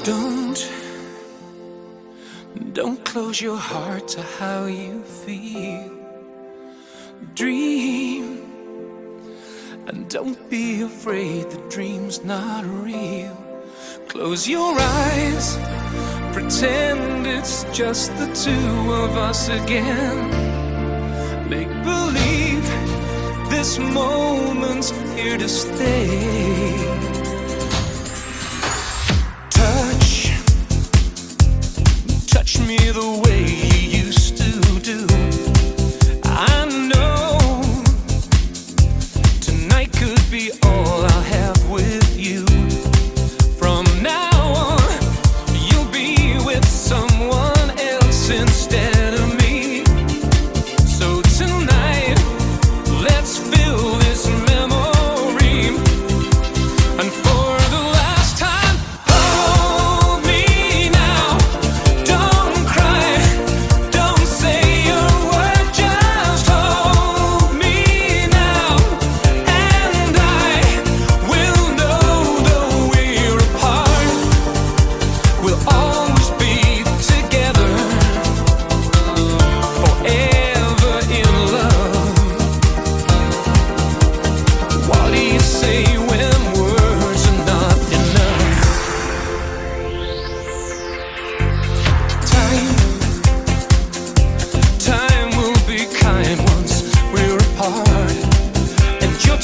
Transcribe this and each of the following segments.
Don't, don't close your heart to how you feel. Dream, and don't be afraid the dream's not real. Close your eyes, pretend it's just the two of us again. Make believe this moment's here to stay. Touch me the way you used to do. I know tonight could be all I'll have with you. From now on, you'll be with someone else instead of me. So tonight, let's fill this memory. And for the last time, hold me now. Don't cry, don't say a word, just hold me now. And I will know though we're apart, we'll always be together, forever in love. What do you say when words are not enough? Time will be kind once we're apart. And your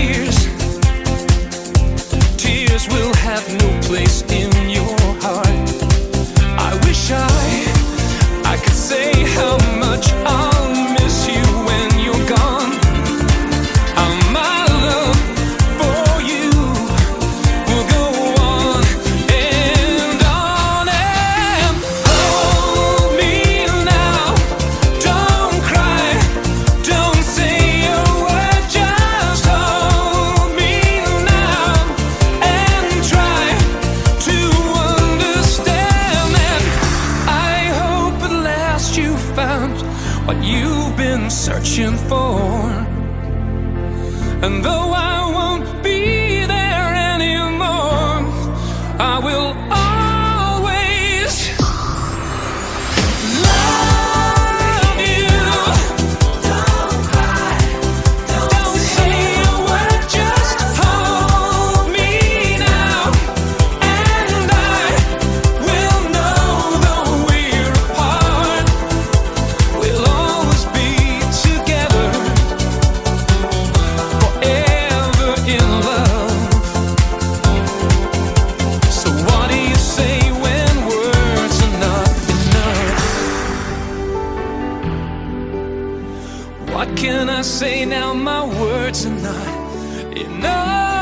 tears will have no place in your heart. I wish I could say how much I'll miss you when you're gone. How my love for you will go on and on. And hold me now. Don't cry, don't say a word, just hold me now. And try to understand. And I hope at last you found what you've been searching for. And though I won't be there anymore, I will always love you. Don't cry, don't say a word, just hold me now. And I will know though we're apart, we'll always be together, forever in love. So what do you say when words are not enough? What can I say now? My words are not enough.